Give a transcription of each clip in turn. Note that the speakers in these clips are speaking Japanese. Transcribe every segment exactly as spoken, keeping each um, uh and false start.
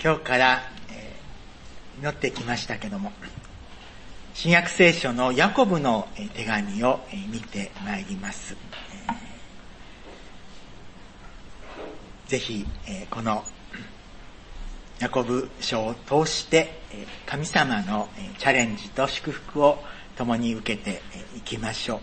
今日から、えー、祈ってきましたけども、新約聖書のヤコブの手紙を見てまいります。ぜひこのヤコブ書を通して神様のチャレンジと祝福を共に受けていきましょう。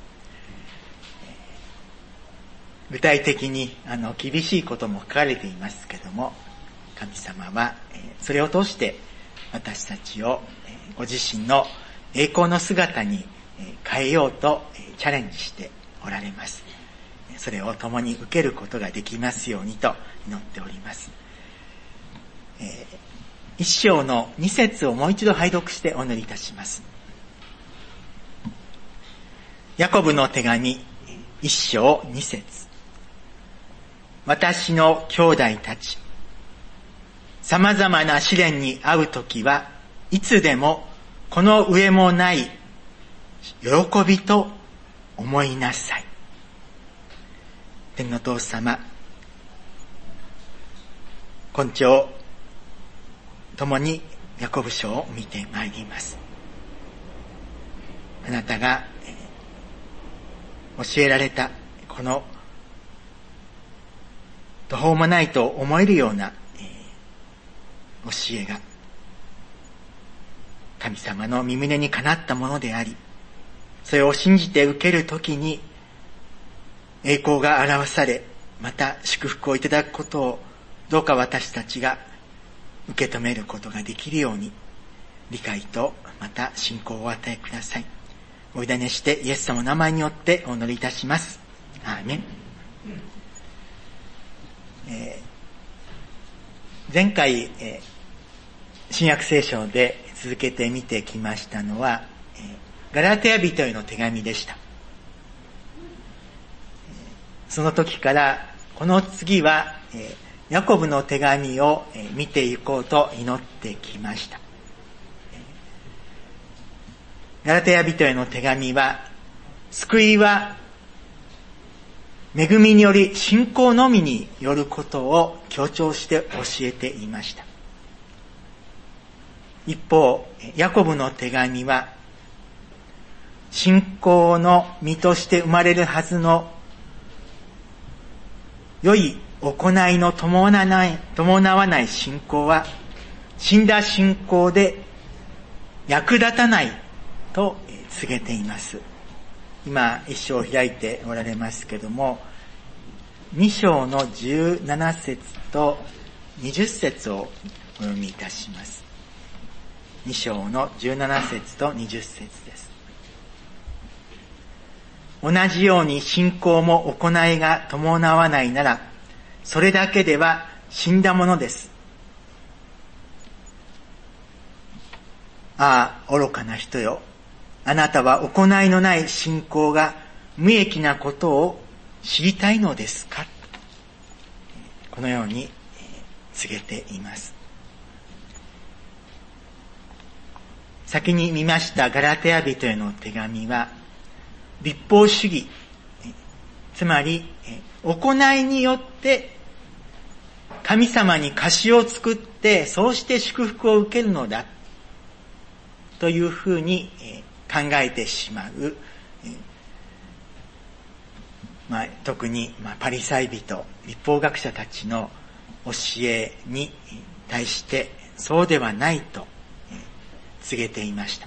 具体的にあの厳しいことも書かれていますけども、神様はそれを通して私たちをご自身の栄光の姿に変えようとチャレンジしておられます。それを共に受けることができますようにと祈っております。一章の二節をもう一度拝読してお祈りいたします。ヤコブの手紙一章二節。私の兄弟たち、様々な試練に遭うときはいつでもこの上もない喜びと思いなさい。天の父様、今朝共にヤコブ書を見てまいります。あなたが、えー、教えられたこの途方もないと思えるような、えー、教えが神様の御胸にかなったものであり、それを信じて受けるときに栄光が表され、また祝福をいただくことをどうか私たちが受け止めることができるように、理解とまた信仰をお与えください。お委ねしてイエス様の名前によってお祈りいたします。アーメン。えー、前回、えー、新約聖書で続けて見てきましたのは、えー、ガラテヤ人への手紙でした。その時からこの次は、えー、ヤコブの手紙を、えー、見ていこうと祈ってきました。ガラテヤ人への手紙は、救いは恵みにより信仰のみによることを強調して教えていました。一方、ヤコブの手紙は、信仰の実として生まれるはずの良い行いの伴わない、伴わない信仰は、死んだ信仰で役立たないと告げています。今、一章を開いておられますけども、二章の十七節と二十節をお読みいたします。二章の十七節と二十節です。同じように信仰も行いが伴わないなら、それだけでは死んだものです。ああ、愚かな人よ。あなたは行いのない信仰が無益なことを知りたいのですか？このように告げています。先に見ましたガラテヤ人への手紙は、律法主義、つまり行いによって神様に貸しを作って、そうして祝福を受けるのだというふうに考えてしまう、まあ、特に、まあ、パリサイ人、律法学者たちの教えに対してそうではないと告げていました。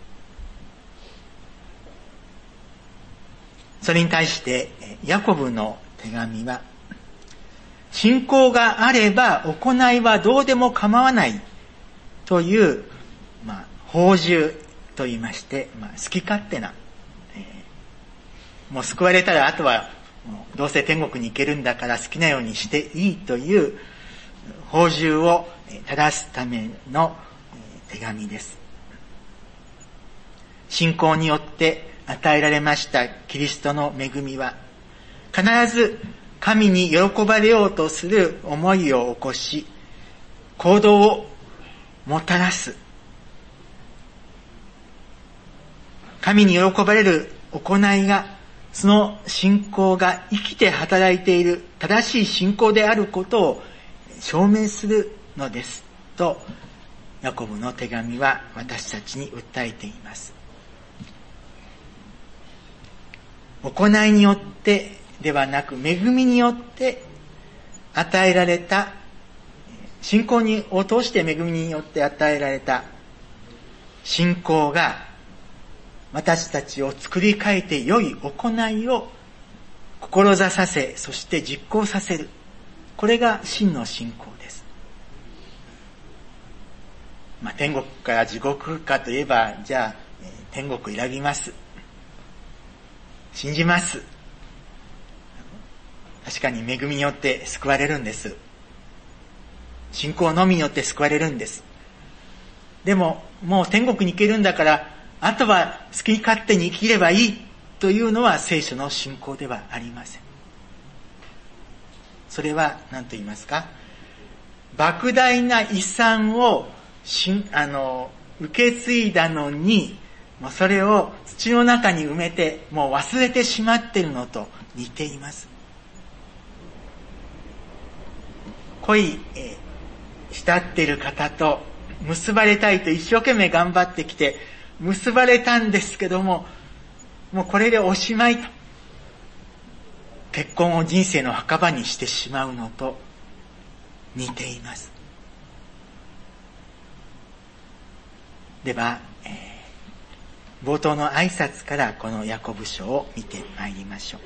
それに対してヤコブの手紙は、信仰があれば行いはどうでも構わないという、まあ、放縦と言いまして、まあ、好き勝手な、えー、もう救われたらあとはもうどうせ天国に行けるんだから好きなようにしていいという放縦を正すための手紙です。信仰によって与えられましたキリストの恵みは、必ず神に喜ばれようとする思いを起こし、行動をもたらす。神に喜ばれる行いが、その信仰が生きて働いている正しい信仰であることを証明するのですと、ヤコブの手紙は私たちに訴えています。行いによってではなく、恵みによって与えられた、信仰にを通して恵みによって与えられた信仰が、私たちを作り変えて良い行いを志させ、そして実行させる。これが真の信仰です。まあ、天国から地獄かといえば、じゃあ、えー、天国選びます。信じます。確かに恵みによって救われるんです。信仰のみによって救われるんです。でも、もう天国に行けるんだから、あとは好き勝手に生きればいいというのは聖書の信仰ではありません。それは何と言いますか、莫大な遺産をしあの受け継いだのに、もうそれを土の中に埋めてもう忘れてしまっているのと似ています。恋、えー、慕っている方と結ばれたいと一生懸命頑張ってきて結ばれたんですけども、もうこれでおしまいと、結婚を人生の墓場にしてしまうのと似ています。では、えー、冒頭の挨拶からこのヤコブ書を見てまいりましょう。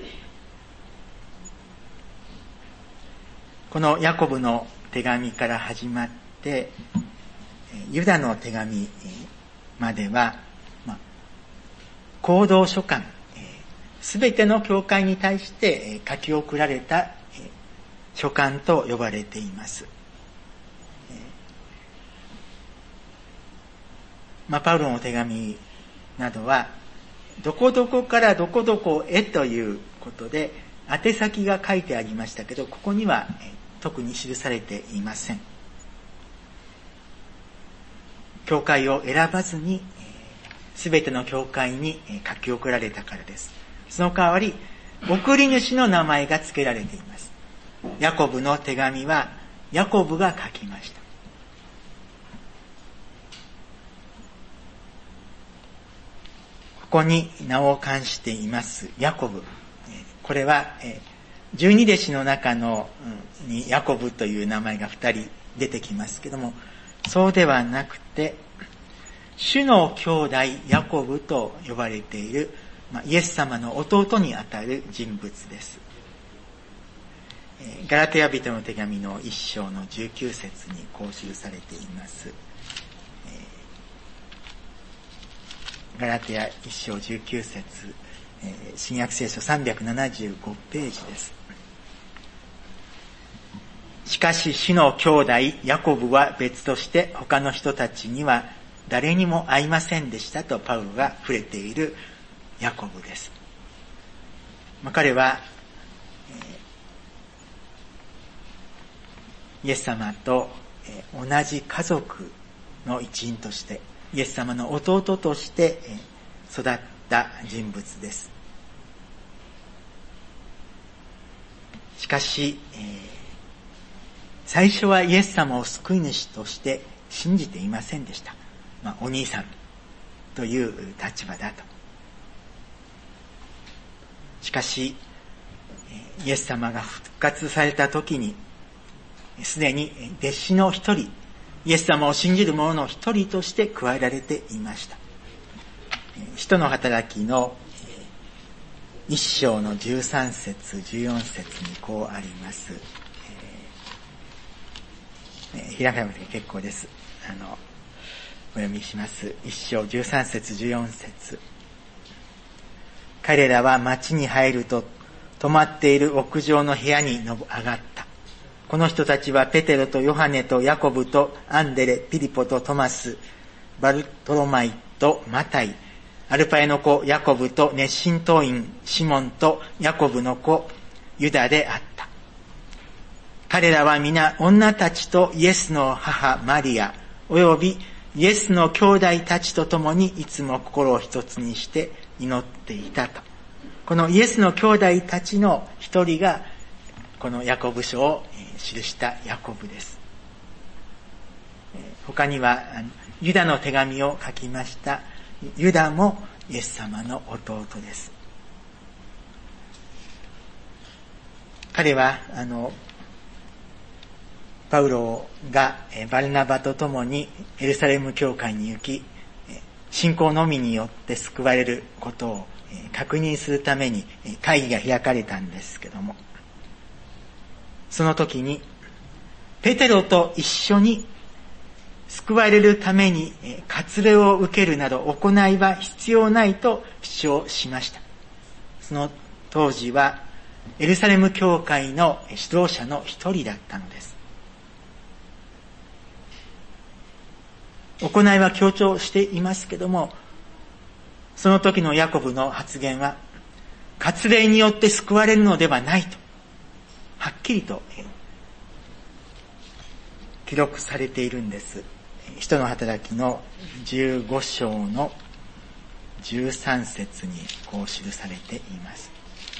このヤコブの手紙から始まってユダの手紙までは、まあ、行動書簡、すべての教会に対して書き送られた書簡と呼ばれています。まあ、パウロの手紙などはどこどこからどこどこへということで宛先が書いてありましたけど、ここには特に記されていません。教会を選ばずにすべての教会に書き送られたからです。その代わり送り主の名前が付けられています。ヤコブの手紙はヤコブが書きました。ここに名を冠していますヤコブ、これは十二弟子の中のにヤコブという名前が二人出てきますけども、そうではなくて主の兄弟ヤコブと呼ばれている、まあ、イエス様の弟にあたる人物です。ガラテヤ人の手紙の一章のじゅうきゅう節にこう記されています。ガラテヤ一章じゅうきゅう節、新約聖書さんびゃくななじゅうごページです。しかし主の兄弟ヤコブは別として他の人たちには誰にも会いませんでしたとパウロが触れているヤコブです。まあ、彼は、えー、イエス様と、えー、同じ家族の一員としてイエス様の弟として、えー、育った人物です。しかし、えー、最初はイエス様を救い主として信じていませんでした。まあ、お兄さんという立場だと。しかしイエス様が復活された時にすでに弟子の一人、イエス様を信じる者の一人として加えられていました。使徒の働きの一章のじゅうさん節じゅうよん節にこうあります。えー、開かなくて結構です。あのお読みします。一章じゅうさん節じゅうよん節。彼らは町に入ると泊まっている屋上の部屋に上がった。この人たちはペテロとヨハネとヤコブとアンデレ、ピリポとトマス、バルトロマイとマタイ、アルパエの子ヤコブと熱心党員シモンとヤコブの子ユダであった。彼らは皆女たちとイエスの母マリアおよびイエスの兄弟たちと共にいつも心を一つにして祈っていたと。このイエスの兄弟たちの一人がこのヤコブ書を記したヤコブです。 他にはユダの手紙を書きましたユダもイエス様の弟です。彼はあのパウロがバルナバと共にエルサレム教会に行き、信仰のみによって救われることを確認するために会議が開かれたんですけども、その時にペテロと一緒に救われるために割礼を受けるなど行いは必要ないと主張しました。その当時はエルサレム教会の指導者の一人だったのです。行いは強調していますけども、その時のヤコブの発言は割礼によって救われるのではないとはっきりと記録されているんです。使徒の働きのじゅうご章のじゅうさん節にこう記されています。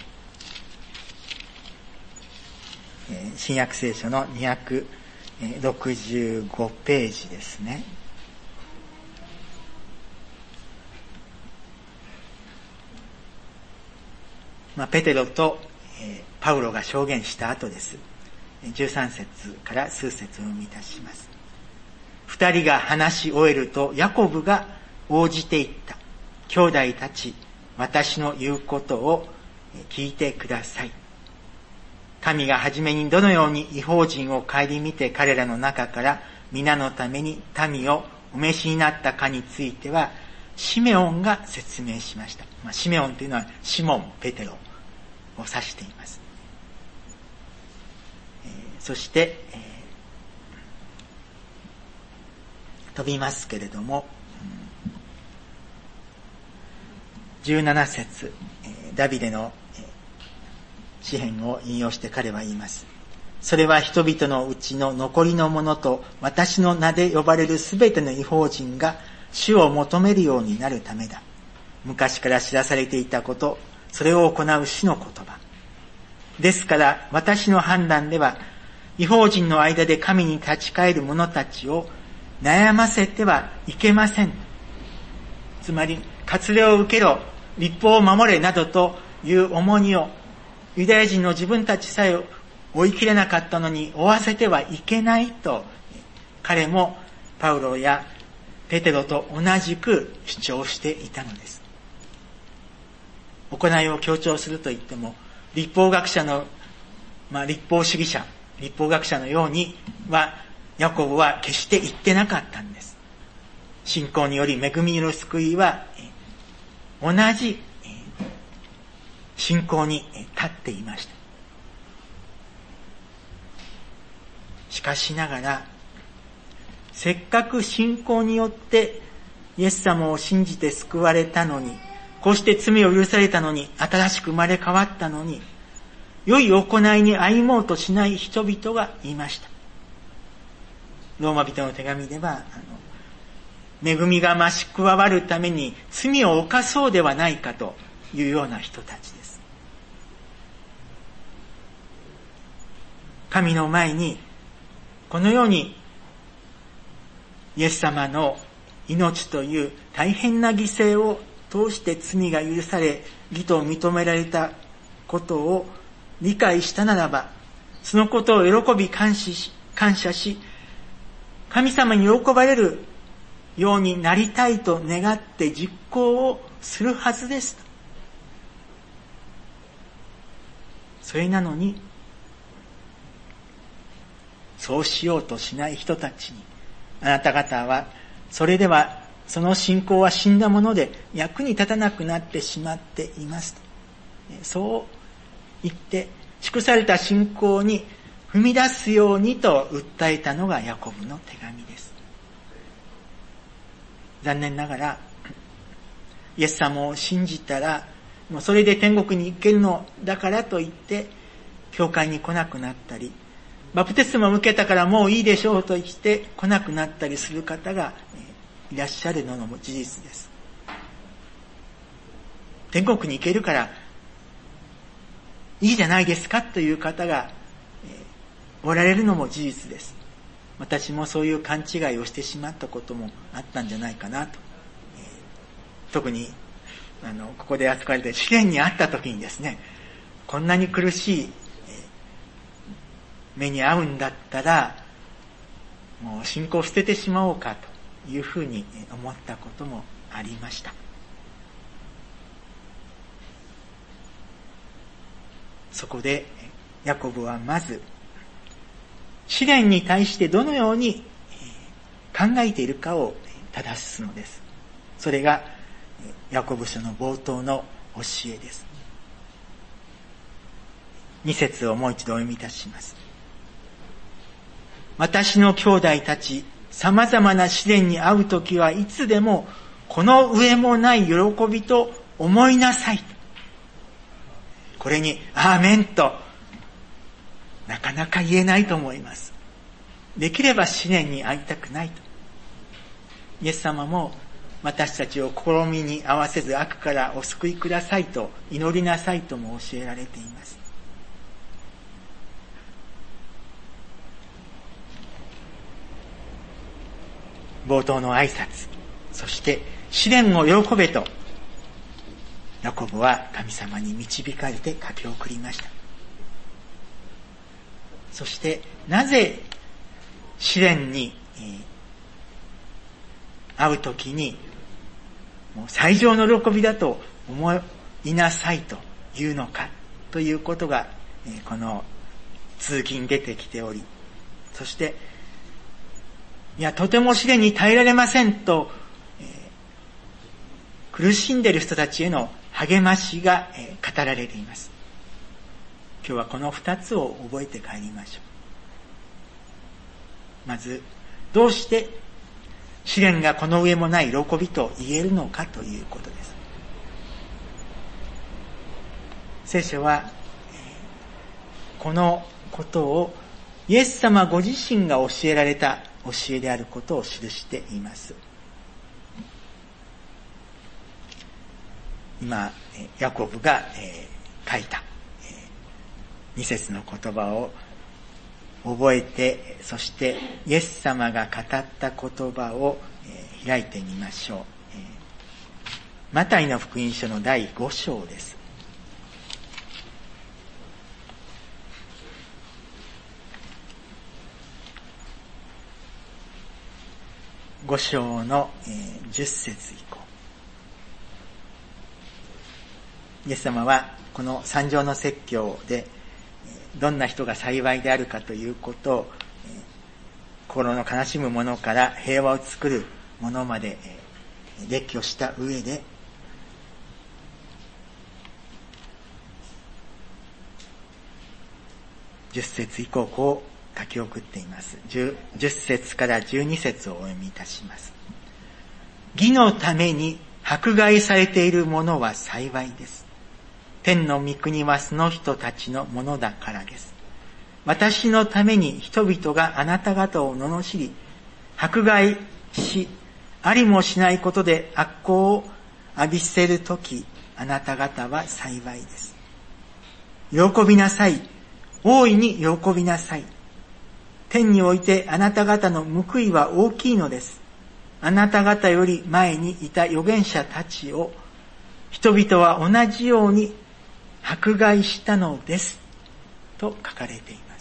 新約聖書のにひゃくろくじゅうごページですね。まあ、ペテロと、えー、パウロが証言した後です。じゅうさん節から数節を読み出します。二人が話し終えるとヤコブが応じていった。兄弟たち、私の言うことを聞いてください。神が初めにどのように異邦人を顧みて彼らの中から皆のために民をお召しになったかについてはシメオンが説明しました。まあ、シメオンというのはシモン・ペテロを指しています。えー、そして、えー、飛びますけれども、じゅうなな節、えー、ダビデの、えー、詩編を引用して彼は言います。それは人々のうちの残りの者と私の名で呼ばれるすべての異邦人が主を求めるようになるためだ。昔から知らされていたこと、それを行う主の言葉。ですから私の判断では、異邦人の間で神に立ち返る者たちを悩ませてはいけません。つまり、割礼を受けろ、律法を守れなどという重荷を、ユダヤ人の自分たちさえ追い切れなかったのに負わせてはいけないと、彼もパウロやペテロと同じく主張していたのです。行いを強調すると言っても、律法学者の、まあ律法主義者、律法学者のようには、ヤコブは決して言ってなかったんです。信仰により恵みの救いは、同じ信仰に立っていました。しかしながら、せっかく信仰によってイエス様を信じて救われたのに、こうして罪を許されたのに、新しく生まれ変わったのに、良い行いに歩もうとしない人々がいました。ローマ人の手紙では、あの、恵みが増し加わるために罪を犯そうではないかというような人たちです。神の前に、このように、イエス様の命という大変な犠牲を通して罪が許され、義と認められたことを理解したならば、そのことを喜び感謝し、感謝し、神様に喜ばれるようになりたいと願って実行をするはずです。それなのに、そうしようとしない人たちに、あなた方は、それではその信仰は死んだもので役に立たなくなってしまっていますと。そう言って、祝された信仰に踏み出すようにと訴えたのがヤコブの手紙です。残念ながら、イエス様を信じたら、もうそれで天国に行けるのだからと言って、教会に来なくなったり、バプテスマを受けたからもういいでしょうと言って来なくなったりする方がいらっしゃるのも事実です。天国に行けるからいいじゃないですかという方がおられるのも事実です。 私もそういう勘違いをしてしまったこともあったんじゃないかなと。えー、特にあのここで扱われて試練にあった時にですね、こんなに苦しい、えー、目に遭うんだったらもう信仰を捨ててしまおうかというふうに思ったこともありました。そこでヤコブはまず試練に対してどのように考えているかを正すのです。それがヤコブ書の冒頭の教えです。に節をもう一度お読みいたします。私の兄弟たち、様々な試練に遭うときはいつでもこの上もない喜びと思いなさい。これにアーメンとなかなか言えないと思います。できれば試練に遭いたくないと。イエス様も私たちを試みに合わせず悪からお救いくださいと祈りなさいとも教えられています。冒頭の挨拶、そして試練を喜べとヤコブは神様に導かれて駆け送りました。そしてなぜ試練に遭うときにもう最上の喜びだと思いなさいというのかということがこの続きに出てきており、そしていやとても試練に耐えられませんと、えー、苦しんでいる人たちへの励ましが、えー、語られています。今日はこの二つを覚えて帰りましょう。まずどうして試練がこの上もない喜びと言えるのかということです。聖書は、えー、このことをイエス様ご自身が教えられた教えであることを記しています。今ヤコブが、えー、書いた、えー、に節の言葉を覚えて、そしてイエス様が語った言葉を、えー、開いてみましょう。えー、マタイの福音書のだいご章です。ご章のじゅっ節以降、イエス様はこの三条の説教でどんな人が幸いであるかということを、心の悲しむものから平和を作るものまで列挙した上で、じゅっ節以降こう書き送っています。じゅっ節からじゅうに節をお読みいたします。義のために迫害されている者は幸いです。天の御国はその人たちのものだからです。私のために人々があなた方を罵り、迫害し、ありもしないことで悪行を浴びせるとき、あなた方は幸いです。喜びなさい。大いに喜びなさい。天においてあなた方の報いは大きいのです。あなた方より前にいた預言者たちを人々は同じように迫害したのです。と書かれています。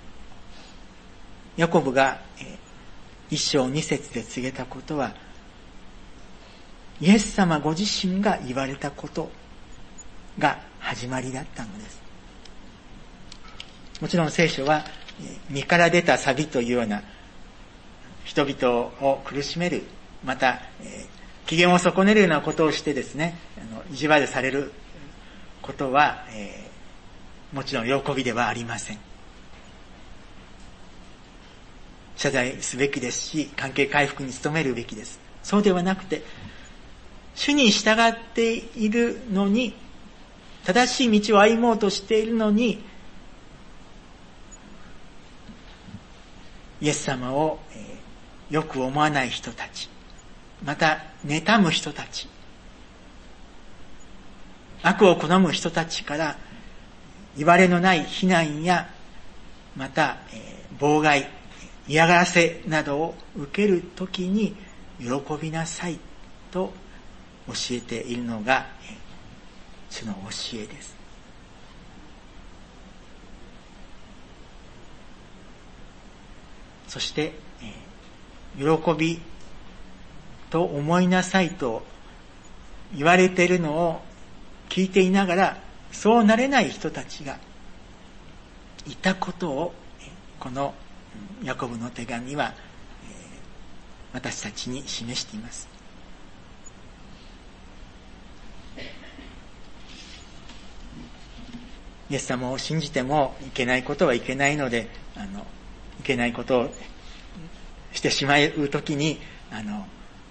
ヤコブが一章二節で告げたことは、イエス様ご自身が言われたことが始まりだったのです。もちろん聖書は身から出た錆というような人々を苦しめる、また、えー、機嫌を損ねるようなことをしてですね、あの意地悪されることは、えー、もちろん喜びではありません。謝罪すべきですし、関係回復に努めるべきです。そうではなくて、主に従っているのに、正しい道を歩もうとしているのに、イエス様を、えー、よく思わない人たち、また妬む人たち、悪を好む人たちからいわれのない非難やまた、えー、妨害、 嫌がらせなどを受けるときに喜びなさいと教えているのが主の教えです。そして喜びと思いなさいと言われているのを聞いていながらそうなれない人たちがいたことをこのヤコブの手紙は私たちに示しています。イエス様を信じてもいけないことはいけないので、あのいけないことをしてしまうときにあの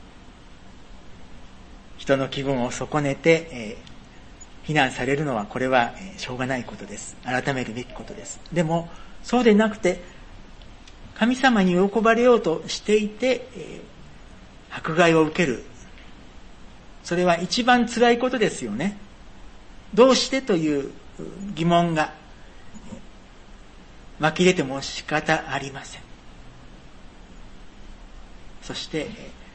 人の気分を損ねて、えー、非難されるのはこれはしょうがないことです。改めるべきことです。でもそうでなくて神様に喜ばれようとしていて、えー、迫害を受ける、それは一番辛いことですよね。どうしてという疑問が湧き出ても仕方ありません。そして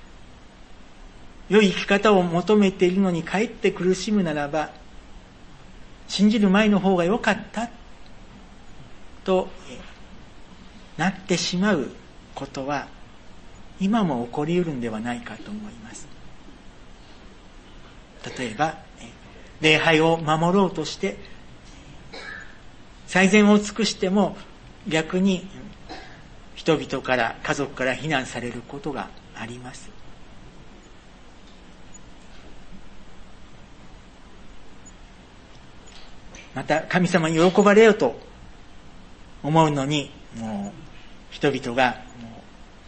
良い生き方を求めているのにかえって苦しむならば、信じる前の方が良かったとなってしまうことは今も起こり得るんではないかと思います。例えば礼拝を守ろうとして最善を尽くしても逆に人々から家族から非難されることがあります。また神様に喜ばれようと思うのにもう人々がもう、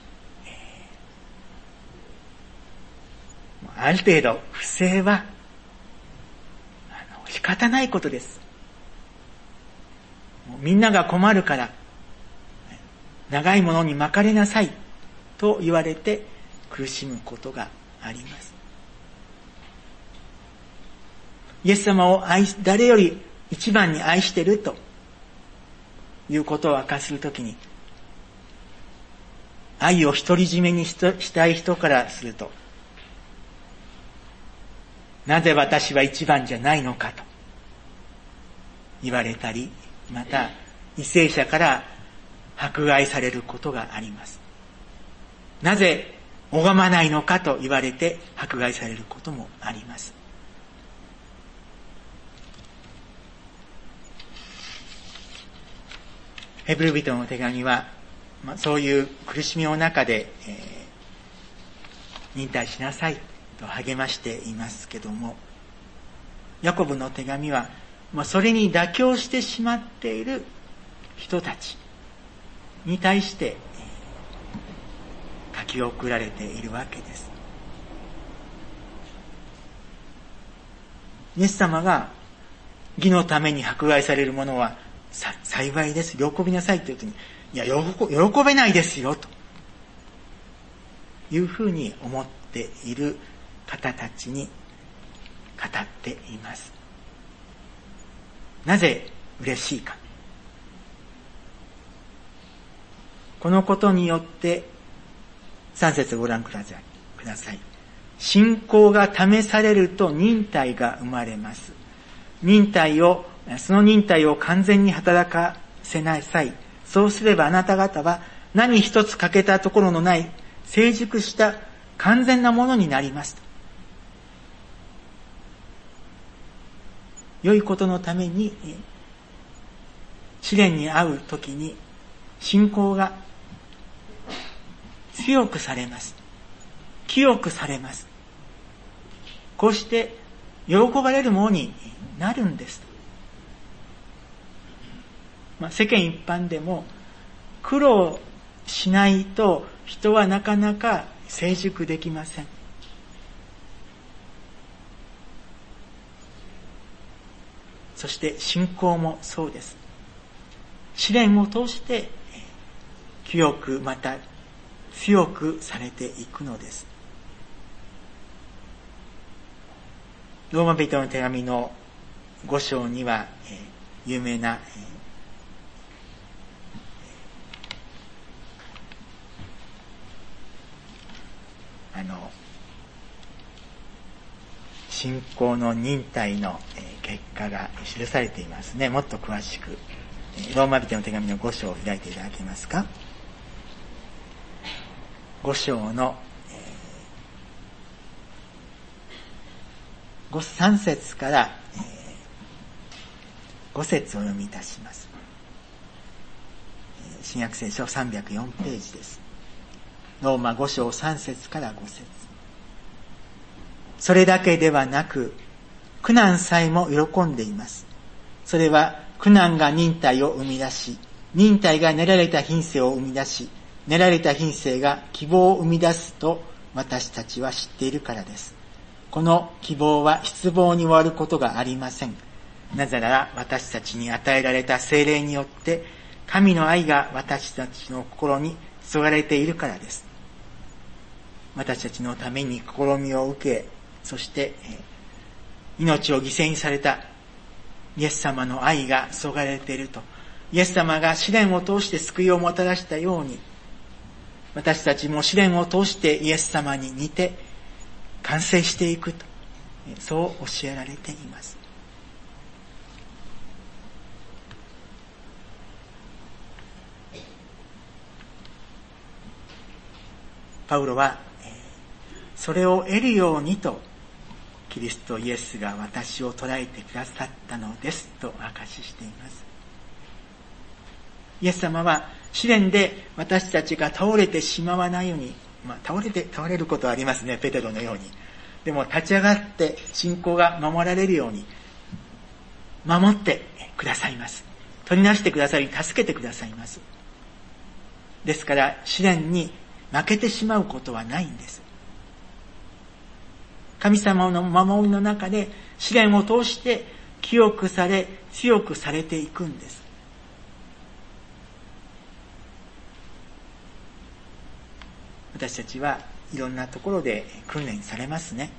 えー、ある程度不正はあの仕方ないことです。みんなが困るから長いものに巻かれなさいと言われて苦しむことがあります。イエス様を愛し誰より一番に愛しているということを明かすときに、愛を独り占めにしたい人からすると、なぜ私は一番じゃないのかと言われたり、また為政者から迫害されることがあります。なぜ拝まないのかと言われて迫害されることもあります。ヘブル人の手紙は、まあ、そういう苦しみの中で、えー、忍耐しなさいと励ましていますけども、ヤコブの手紙は、まあ、それに妥協してしまっている人たちに対して、えー、書き送られているわけです。イエス様が義のために迫害される者はさ幸いです、喜びなさいというときに、いや喜、喜べないですよというふうに思っている方たちに語っています。なぜ嬉しいか。このことによってさん節ご覧ください。ください。信仰が試されると忍耐が生まれます。忍耐をその忍耐を完全に働かせなさい。そうすればあなた方は何一つ欠けたところのない成熟した完全なものになります。良いことのために試練に遭うときに信仰が強くされます。清くされます。こうして喜ばれるものになるんです。まあ、世間一般でも苦労しないと人はなかなか成熟できません。そして信仰もそうです。試練を通して清くまた強くされていくのです。ローマ人の手紙のご章には有名なあの信仰の忍耐の結果が記されていますね。もっと詳しくローマ人の手紙のご章を開いていただけますか。ご章のさん節からご節を読みいたします。新約聖書さんびゃくよんページです。ローマご章さん節からご節。それだけではなく苦難さえも喜んでいます。それは苦難が忍耐を生み出し、忍耐が練られた品性を生み出し、練られた品性が希望を生み出すと私たちは知っているからです。この希望は失望に終わることがありません。なぜなら私たちに与えられた聖霊によって神の愛が私たちの心に注がれているからです。私たちのために試みを受け、そして命を犠牲にされたイエス様の愛が注がれていると、イエス様が試練を通して救いをもたらしたように、私たちも試練を通してイエス様に似て完成していくと、そう教えられています。パウロはそれを得るようにとキリストイエスが私を捉えてくださったのですと証ししています。イエス様は試練で私たちが倒れてしまわないように、まあ倒れて倒れることはありますね、ペテロのように。でも立ち上がって信仰が守られるように守ってくださいます。取りなしてくださり助けてくださいます。ですから試練に負けてしまうことはないんです。神様の守りの中で試練を通して清くされ強くされていくんです。私たちはいろんなところで訓練されますね。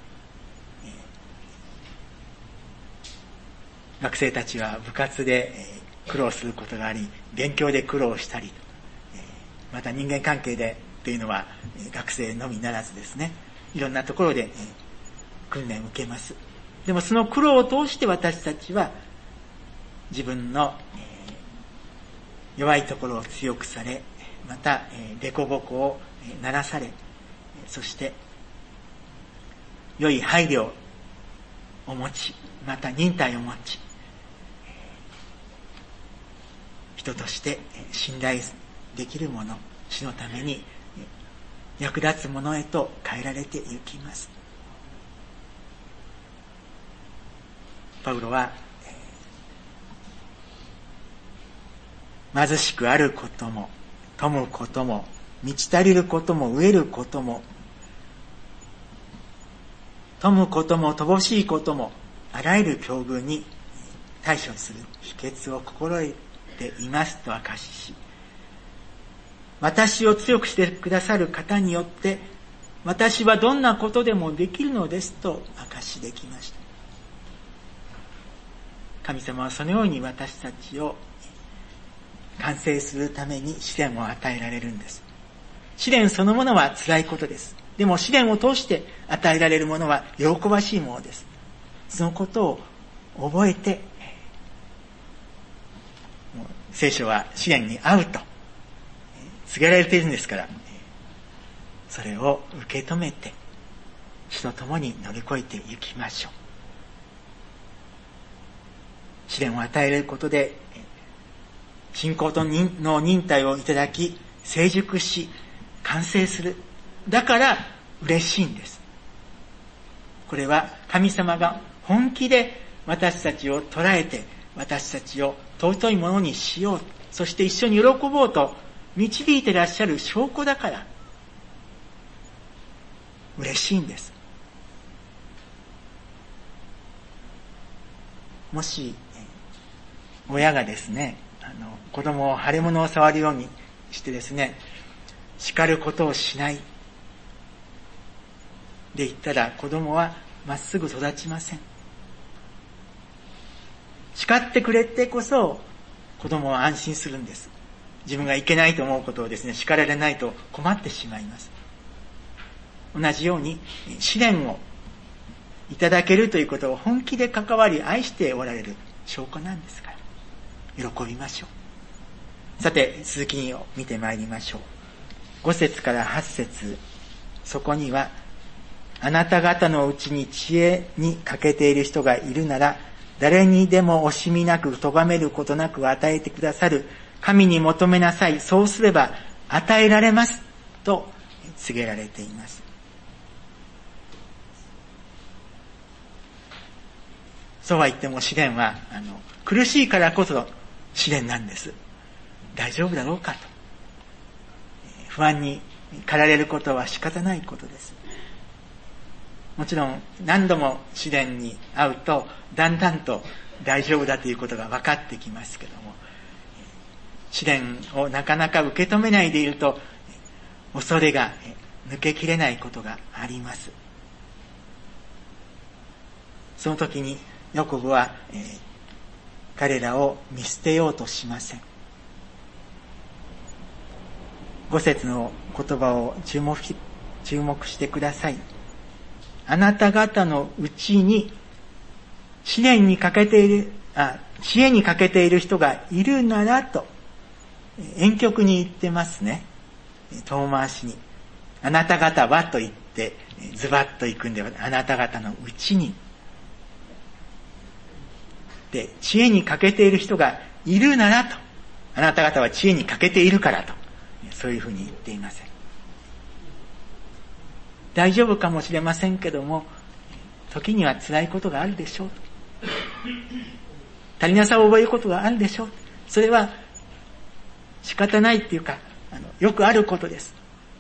学生たちは部活で苦労することがあり、勉強で苦労したり、また人間関係でというのは学生のみならずですね、いろんなところで訓練を受けます。でもその苦労を通して私たちは自分の弱いところを強くされ、また凸凹をならされ、そして良い配慮を持ち、また忍耐を持ち、人として信頼できるもの、主のために役立つものへと変えられていきます。パウロは貧しくあることも富むことも満ち足りることも飢えることも富むことも乏しいこともあらゆる境遇に対処する秘訣を心得ていますと証しし、私を強くしてくださる方によって私はどんなことでもできるのですと証しできました。神様はそのように私たちを完成するために試練を与えられるんです。試練そのものは辛いことです。でも試練を通して与えられるものは喜ばしいものです。そのことを覚えて、聖書は試練に遭うと告げられているんですから、それを受け止めて主と共に乗り越えていきましょう。試練を与えることで信仰との忍耐をいただき成熟し完成する。だから嬉しいんです。これは神様が本気で私たちを捉えて私たちを尊いものにしよう、そして一緒に喜ぼうと導いていらっしゃる証拠だから嬉しいんです。もし親がですね、あの子供を腫れ物を触るようにしてですね、叱ることをしないで言ったら子供はまっすぐ育ちません。叱ってくれてこそ子供は安心するんです。自分がいけないと思うことをですね、叱られないと困ってしまいます。 同じように試練をいただけるということを本気で関わり愛しておられる証拠なんですから、喜びましょう。さて、続きを見てまいりましょう。ご節からはち節、そこには、あなた方のうちに知恵に欠けている人がいるなら、誰にでも惜しみなく咎めることなく与えてくださる神に求めなさい。そうすれば与えられます。と告げられています。そうは言っても試練は、あの、苦しいからこそ試練なんです。大丈夫だろうかと。不安に駆られることは仕方ないことです。もちろん何度も試練に遭うとだんだんと大丈夫だということが分かってきますけども、試練をなかなか受け止めないでいると恐れが抜けきれないことがあります。その時にヤコブは、えー、彼らを見捨てようとしません。五節の言葉を注目し、注目してください。あなた方のうちに試練に欠けている、あ、知恵に欠けている人がいるならと、婉曲に言ってますね。遠回しに。あなた方はと言って、ズバッと行くんでは、あなた方のうちに。で、知恵に欠けている人がいるならと、あなた方は知恵に欠けているからと、そういうふうに言っていません。大丈夫かもしれませんけども、時には辛いことがあるでしょう。足りなさを覚えることがあるでしょう。それは仕方ないっていうか、あのよくあることです。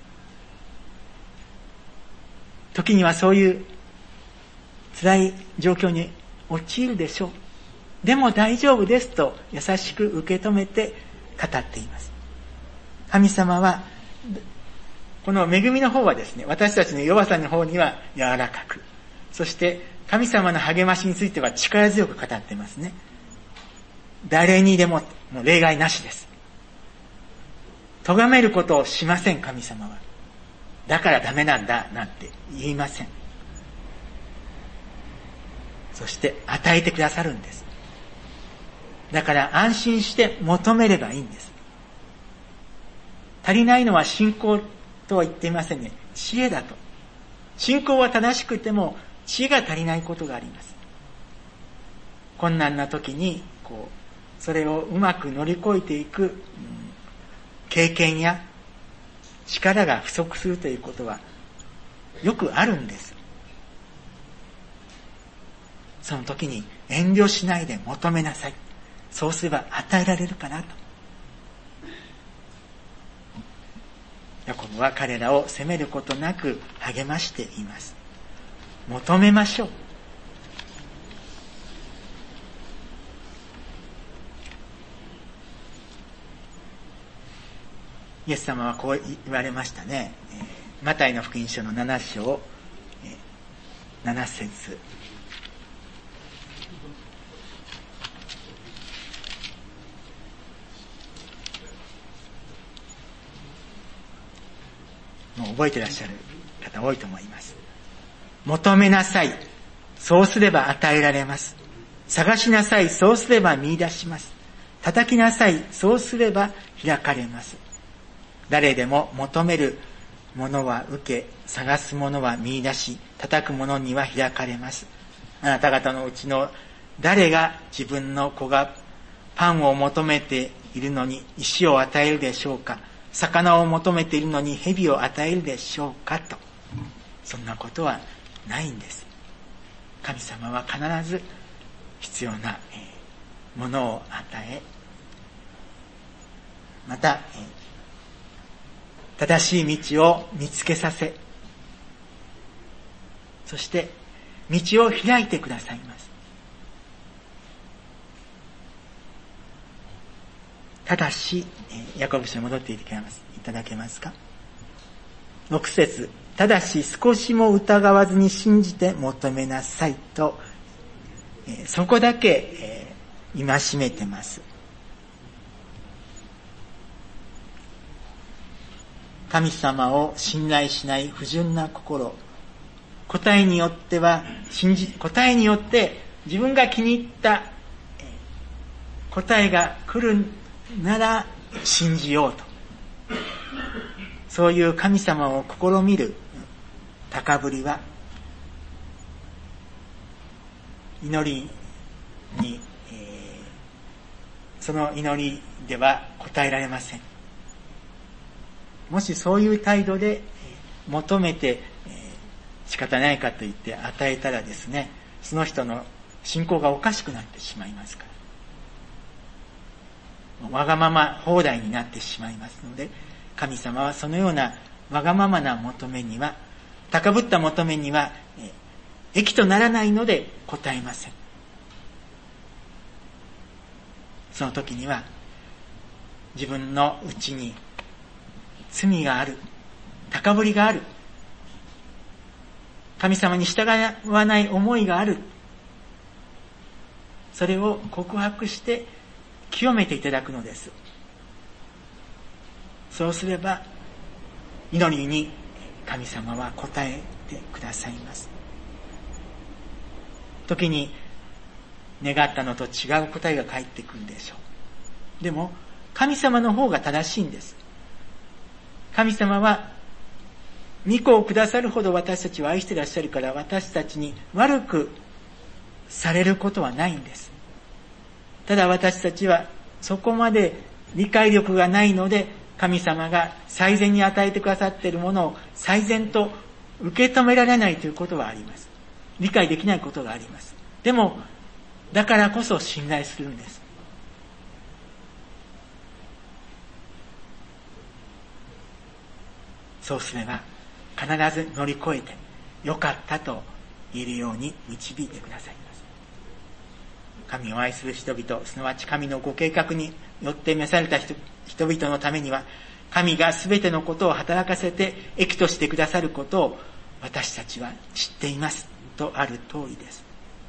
時にはそういう辛い状況に陥るでしょう。でも大丈夫ですと優しく受け止めて語っています。神様はこの恵みの方はですね、私たちの弱さの方には柔らかく、そして神様の励ましについては力強く語っていますね。誰にでも、もう例外なしです。咎めることをしません、神様は。だからダメなんだなんて言いません。そして与えてくださるんです。だから安心して求めればいいんです。足りないのは信仰とは言っていませんね。知恵だと。信仰は正しくても知恵が足りないことがあります。困難な時にこうそれをうまく乗り越えていく、うん、経験や力が不足するということはよくあるんです。その時に遠慮しないで求めなさい。そうすれば与えられるかなと。ヤコブは彼らを責めることなく励ましています。求めましょう。イエス様はこう言われましたね。マタイの福音書のなな章なな節。もう覚えてらっしゃる方多いと思います。求めなさい。そうすれば与えられます。探しなさい。そうすれば見出します。叩きなさい。そうすれば開かれます。誰でも求めるものは受け、探すものは見出し、叩くものには開かれます。あなた方のうちの誰が自分の子がパンを求めているのに石を与えるでしょうか。魚を求めているのに蛇を与えるでしょうかと。そんなことはないんです。神様は必ず必要なものを与え、また正しい道を見つけさせ、そして道を開いてくださいます。ただし、ヤコブ書に戻っていただけますか。ろく節、ただし少しも疑わずに信じて求めなさいと、そこだけ戒めてます。 神様を信頼しない不純な心、答えによっては信じ答えによって自分が気に入った答えが来るなら信じようと、そういう神様を試みる高ぶりは祈りに、えー、その祈りでは答えられません。もしそういう態度で求めて、えー、仕方ないかと言って与えたらですね、その人の信仰がおかしくなってしまいますから、わがまま放題になってしまいますので、神様はそのようなわがままな求めには、高ぶった求めには、えー、益とならないので答えません。その時には自分の内に罪がある、高ぶりがある、神様に従わない思いがある、それを告白して清めていただくのです。そうすれば祈りに神様は応えてくださいます。時に願ったのと違う答えが返ってくるでしょう。でも神様の方が正しいんです。神様は御子をくださるほど私たちを愛していらっしゃるから、私たちに悪くされることはないんです。ただ私たちはそこまで理解力がないので、神様が最善に与えてくださっているものを最善と受け止められないということはあります。理解できないことがあります。でもだからこそ信頼するんです。そうすれば必ず乗り越えてよかったと言えるように導いてくださいます。神を愛する人々、すなわち神のご計画によって召された 人, 人々のためには、神がすべてのことを働かせて益としてくださることを私たちは知っていますとある通りです。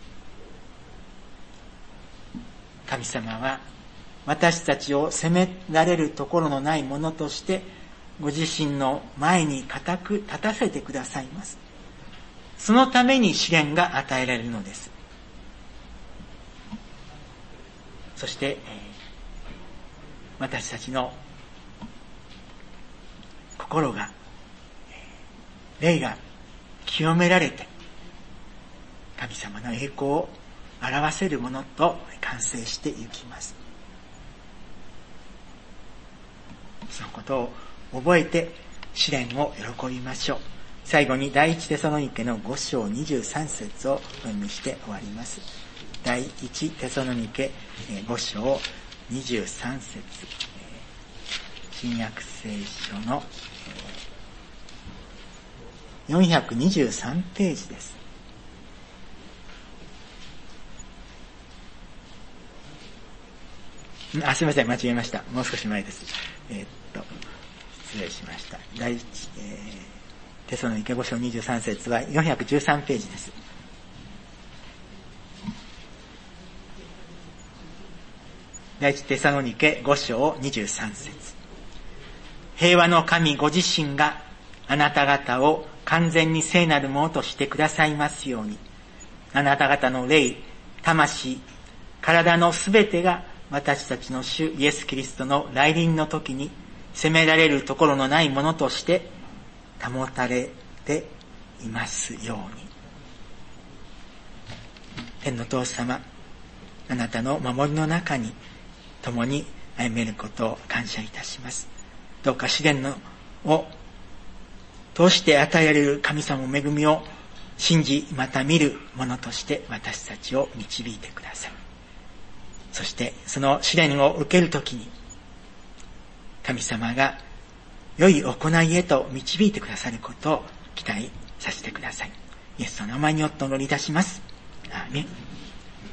神様は私たちを責められるところのないものとしてご自身の前に固く立たせてくださいます。そのために試練が与えられるのです。そして、えー、私たちの心が、えー、霊が清められて神様の栄光を表せるものと完成していきます。そのことを覚えて試練を喜びましょう。最後に第一テサロニケのご章にじゅうさん節をお読みして終わります。第一テサロニケご章にじゅうさん節、新約聖書のよんひゃくにじゅうさんページです。あ、すみません、間違えました。もう少し前です。えー、っと失礼しました。第一、えー、テサロニケご章にじゅうさん節はよんひゃくじゅうさんページです。第一テサロニケご章にじゅうさん節。平和の神ご自身があなた方を完全に聖なるものとしてくださいますように。あなた方の霊、魂、体のすべてが私たちの主イエス・キリストの来臨の時に責められるところのないものとして保たれていますように。天の父様、あなたの守りの中に共に歩めることを感謝いたします。どうか試練のを通して与えられる神様の恵みを信じ、また見るものとして私たちを導いてください。そしてその試練を受けるときに神様が良い行いへと導いてくださることを期待させてください。イエスの名前によってお祈りいたします。アーメン。